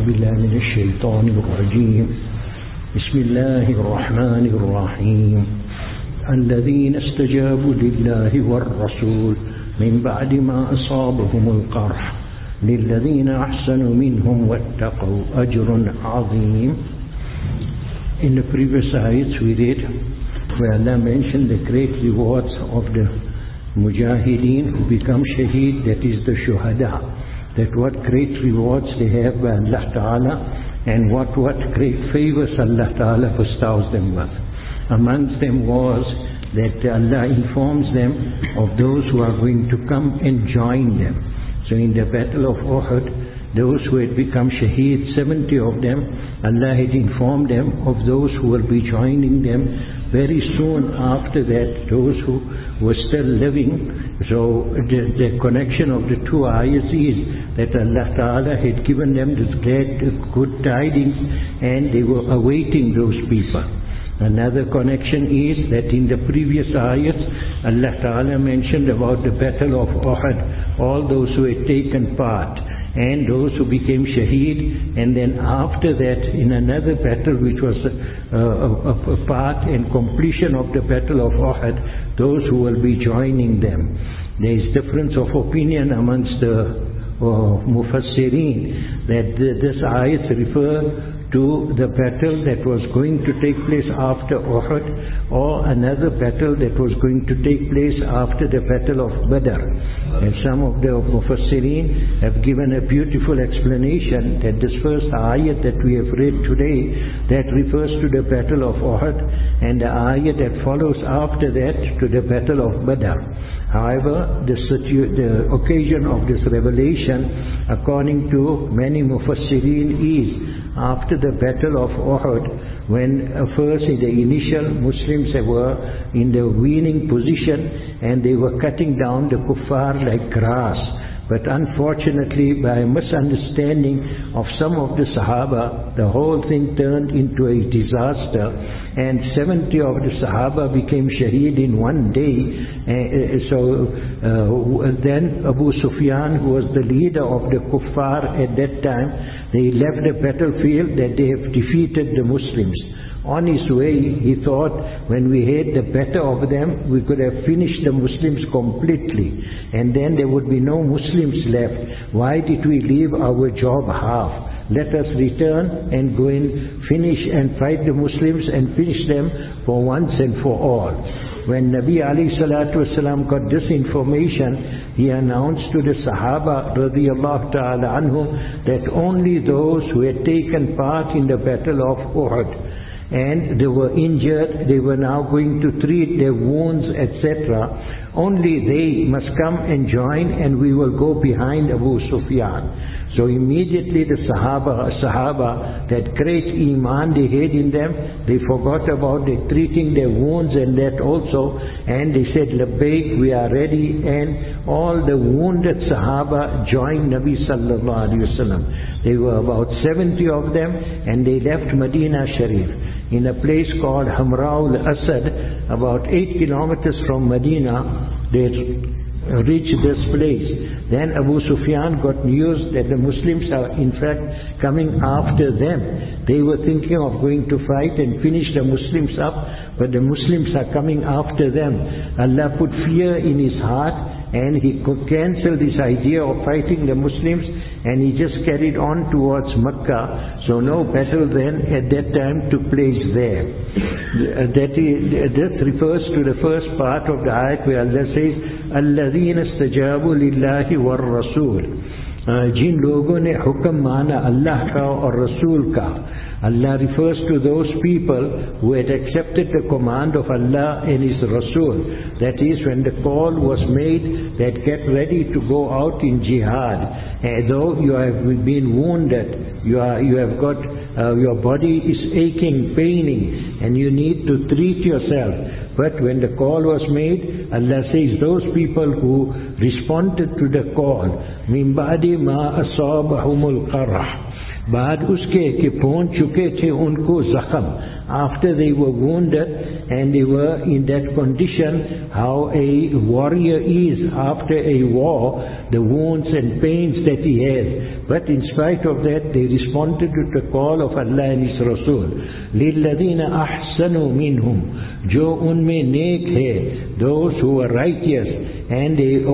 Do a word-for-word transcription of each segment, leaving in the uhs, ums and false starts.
بالله من الشيطان الرجيم بسم الله الرحمن الرحيم الذين استجابوا لله والرسول من بعد ما أصابهم القرح للذين أحسنوا منهم واتقوا أجر عظيم. In the previous ayats we read where Allah mentioned the great rewards of the mujahideen who become shaheed, that is the shuhada, that what great rewards they have by Allah Ta'ala and what, what great favors Allah Ta'ala bestows them with. Amongst them was that Allah informs them of those who are going to come and join them. So in the battle of Uhud, those who had become shaheed, seventy of them, Allah had informed them of those who will be joining them very soon after that, those who were still living. So the, the connection of the two ayahs is that Allah Ta'ala had given them this glad, good tidings and they were awaiting those people. Another connection is that in the previous ayats, Allah Ta'ala mentioned about the battle of Uhud, all those who had taken part and those who became shaheed, and then after that in another battle which was a, a, a part and completion of the battle of Uhud, those who will be joining them. There is difference of opinion amongst the uh, Mufassirin that the, this ayat refer to the battle that was going to take place after Uhud, or another battle that was going to take place after the battle of Badr. And some of the Mufassirin have given a beautiful explanation that this first ayat that we have read today, that refers to the battle of Uhud, and the ayat that follows after that to the battle of Badr. However, the, the occasion of this revelation, according to many Mufassirin, is after the battle of Uhud, when uh, first in the initial Muslims were in the winning position and they were cutting down the kuffar like grass. But unfortunately, by a misunderstanding of some of the Sahaba, the whole thing turned into a disaster, and seventy of the Sahaba became shaheed in one day. Uh, so uh, then Abu Sufyan, who was the leader of the kuffar at that time, they left the battlefield that they have defeated the Muslims. On his way, he thought when we had the better of them, we could have finished the Muslims completely. And then there would be no Muslims left. Why did we leave our job half? Let us return and go and finish and fight the Muslims and finish them for once and for all. When Nabi alayhi salatu wasalam got this information, he announced to the Sahaba radiyallahu ta'ala anhum that only those who had taken part in the battle of Uhud and they were injured, they were now going to treat their wounds, et cetera. Only they must come and join, and we will go behind Abu Sufyan. So immediately the Sahaba, Sahaba, that great iman they had in them, they forgot about the treating their wounds and that also, and they said, Labbaik, we are ready, and all the wounded Sahaba joined Nabi sallallahu alayhi wa sallam. They were about seventy of them, and they left Medina Sharif. In a place called Hamra al-Asad, about eight kilometers from Medina, they reached this place. Then Abu Sufyan got news that the Muslims are in fact coming after them. They were thinking of going to fight and finish the Muslims up, but the Muslims are coming after them. Allah put fear in his heart, and he could cancel this idea of fighting the Muslims, and he just carried on towards Mecca. So no battle then at that time took place there. That is, this refers to the first part of the ayat where Allah says, الَّذِينَ اسْتَجَابُوا لِلَّهِ وَالرَّسُولِ. जिन लोगों ने हुक्म माना अल्लाह का और रसूल का. Allah refers to those people who had accepted the command of Allah and His Rasul. That is, when the call was made that get ready to go out in jihad. And though you have been wounded, you, are, you have got, uh, your body is aching, paining, and you need to treat yourself. But when the call was made, Allah says those people who responded to the call, مِن بَعْدِ مَا أَصَابَهُمُ الْقَرْحِ, बाद उसके कि पहुंच चुके थे उनको जख्म, after they were wounded and they were in that condition, how a warrior is after a war, the wounds and pains that he has. But in spite of that, they responded to the call of Allah and His Rasul. لِلَّذِينَ أَحْسَنُوا مِنْهُمْ Jo unme nek hai, those who are righteous, and they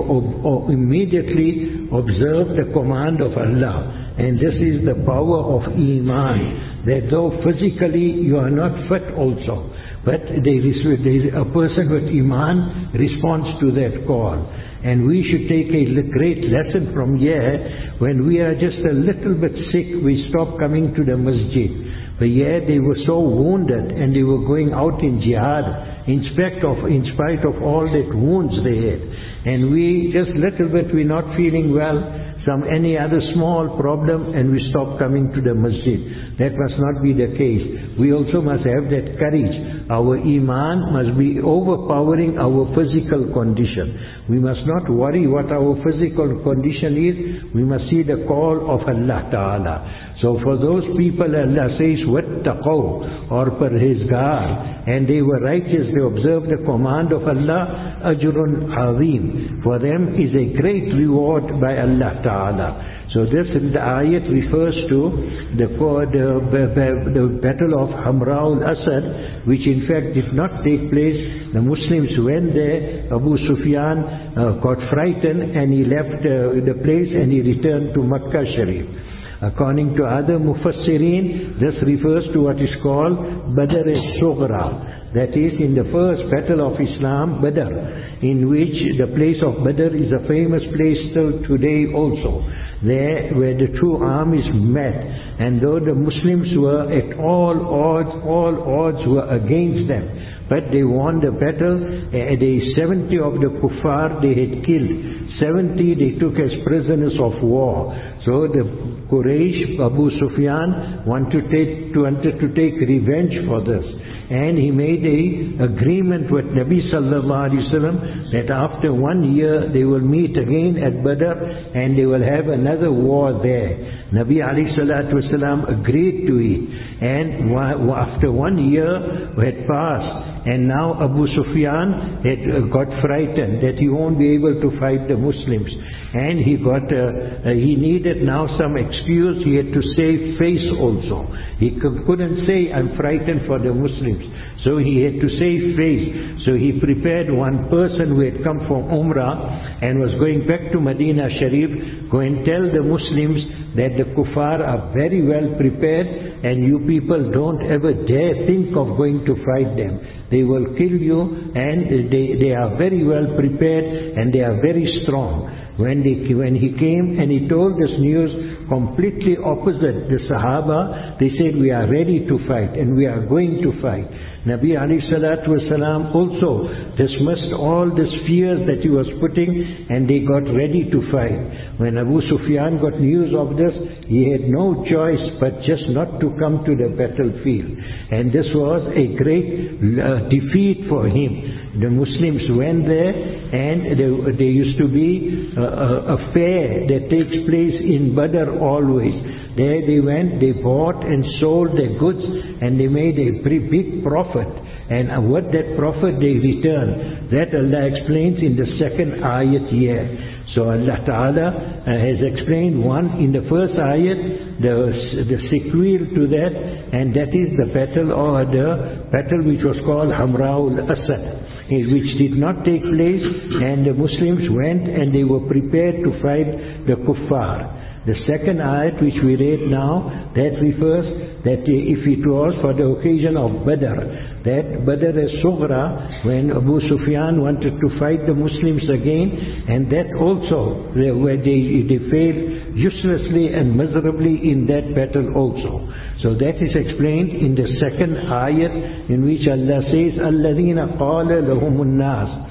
immediately observe the command of Allah. And this is the power of Iman, that though physically you are not fit also, but there is, there is a person with Iman responds to that call. And we should take a great lesson from here. When we are just a little bit sick, we stop coming to the masjid. But yeah, they were so wounded and they were going out in jihad in spite of, in spite of all that wounds they had. And we just little bit, we're not feeling well, some any other small problem, and we stop coming to the masjid. That must not be the case. We also must have that courage. Our Iman must be overpowering our physical condition. We must not worry what our physical condition is. We must see the call of Allah Ta'ala. So for those people, Allah says, وَاتَّقَوْا, or parhezgar, and they were righteous, they observed the command of Allah, ajrun azim. For them is a great reward by Allah Ta'ala. So this the ayat refers to the, the, the battle of Hamra al-Asad, which in fact did not take place. The Muslims went there, Abu Sufyan uh, got frightened and he left uh, the place and he returned to Makkah Sharif. According to other Mufassirin, this refers to what is called Badr al-Sughra. That is, in the first battle of Islam, Badr, in which the place of Badr is a famous place still today also. There where the two armies met, and though the Muslims were at all odds, all odds were against them, but they won the battle. Uh, the seventy of the kuffar they had killed, seventy they took as prisoners of war. So the Quraysh, Abu Sufyan, wanted to take, wanted to take revenge for this. And he made a agreement with Nabi Sallallahu Alaihi Wasallam that after one year they will meet again at Badr and they will have another war there. Nabi Alayhi Salatu Wasallam agreed to it. And after one year had passed, and now Abu Sufyan had got frightened that he won't be able to fight the Muslims. And he got, uh, uh, he needed now some excuse. He had to save face also. He couldn't say, I'm frightened for the Muslims. So he had to save face. So he prepared one person who had come from Umrah and was going back to Medina Sharif, go and tell the Muslims that the kuffar are very well prepared and you people don't ever dare think of going to fight them. They will kill you, and they, they are very well prepared and they are very strong. When, they, when he came and he told this news, completely opposite the Sahaba, they said, we are ready to fight and we are going to fight. Nabi alayhi salatu wasalam also dismissed all these fears that he was putting, and they got ready to fight. When Abu Sufyan got news of this, he had no choice but just not to come to the battlefield. And this was a great uh, defeat for him. The Muslims went there, and there, there used to be a, a, a fair that takes place in Badr always. There they went, they bought and sold their goods, and they made a pretty big profit. And what that profit they returned, that Allah explains in the second ayat here. So Allah Ta'ala uh, has explained one in the first ayat, the, the sequel to that, and that is the battle or the battle which was called Hamra al-Asad, which did not take place, and the Muslims went and they were prepared to fight the kuffar. The second ayat which we read now, that refers that if it was for the occasion of Badr, that Badr as-Sughra, when Abu Sufyan wanted to fight the Muslims again, and that also, where they, they failed uselessly and miserably in that battle also. So that is explained in the second ayat, in which Allah says, الَّذِينَ قَالَ لَهُمُ النَّاسِ,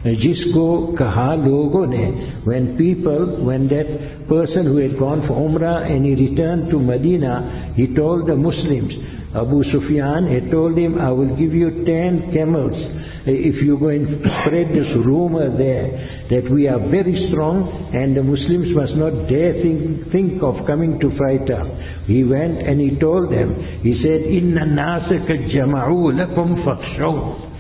जिसको कहा लोगों ने, when people, when that person who had gone for Umrah and he returned to Medina, he told the Muslims, Abu Sufyan had told him, I will give you ten camels if you go and spread this rumor there that we are very strong and the Muslims must not dare think, think of coming to fight us. He went and he told them, he said, Inna nasa kad jama'u lakum fakhshaw.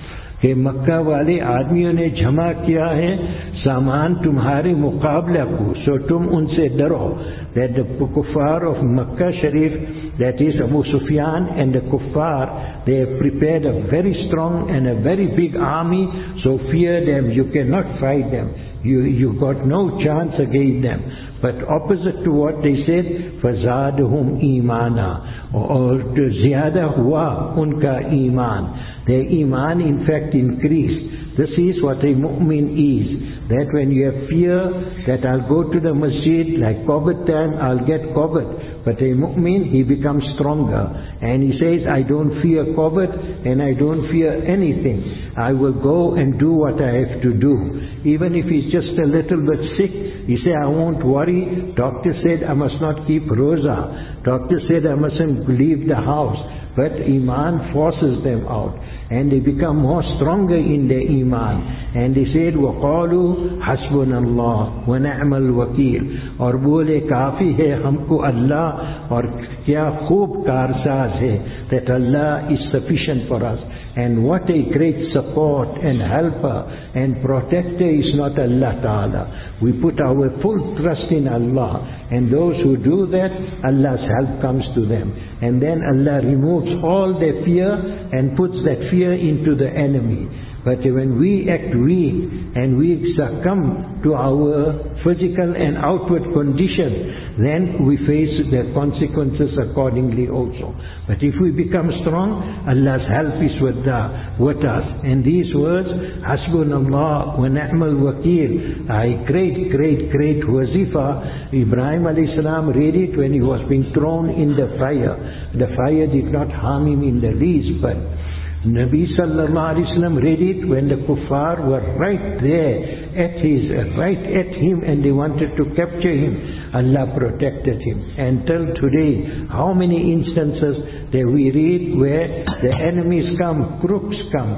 कि मक्का वाले आदमियों ने जमा किया है सामान तुम्हारे मुकाबला को, सो तुम उनसे डरो. That the kuffar of Makkah Sharif, that is Abu Sufyan and the kuffar, they have prepared a very strong and a very big army, so fear them, you cannot fight them, you, you got no chance against them. But opposite to what they said, فَزَادُهُمْ إِيمَانًا, or ziyada hua unka iman. Their iman in fact increased. This is what a mu'min is. That when you have fear that I'll go to the masjid, like COVID time, I'll get COVID. But a mu'min, he becomes stronger. And he says, I don't fear COVID and I don't fear anything. I will go and do what I have to do. Even if he's just a little bit sick, he says, I won't worry. Doctor said I must not keep roza. Doctor said I mustn't leave the house. But Iman forces them out. And they become more stronger in their Iman. And they said, وَقَالُوا حَسْبُنَا اللَّهُ وَنَعْمَ الْوَكِيلُ. और बोले काफी है हमको अल्लाह और क्या खूब कारसाज है. That Allah is sufficient for us. And what a great support and helper and protector is not Allah Ta'ala. We put our full trust in Allah. And those who do that, Allah's help comes to them. And then Allah removes all their fear and puts that fear into the enemy. But when we act weak and we succumb to our physical and outward condition, then we face the consequences accordingly also. But if we become strong, Allah's help is with, the, with us. And these words, Hasbunallah wa ni'mal wakil, a great, great, great wazifa. Ibrahim alayhi salam read it when he was being thrown in the fire. The fire did not harm him in the least, but Nabi sallallahu alayhi wa sallam read it when the kuffar were right there at his, right at him, and they wanted to capture him. Allah protected him. And till today, how many instances that we read where the enemies come, crooks come,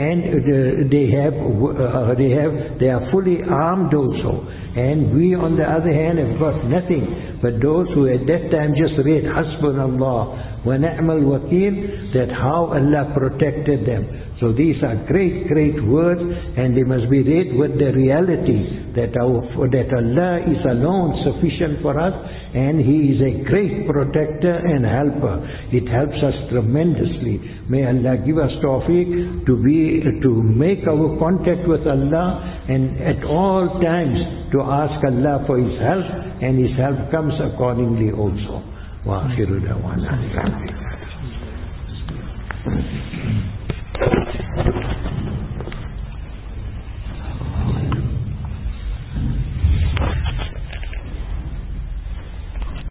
and they have, uh, they have, they are fully armed also. And we on the other hand have got nothing. But those who at that time just read Hasbunallah wa ni'mal wakil, that how Allah protected them. So these are great, great words, and they must be read with the reality that, our, that Allah is alone sufficient for us, and He is a great protector and helper. It helps us tremendously. May Allah give us tawfiq to be, to make our contact with Allah, and at all times to ask Allah for His help, and His help comes accordingly also. Wa akhiru da'wana.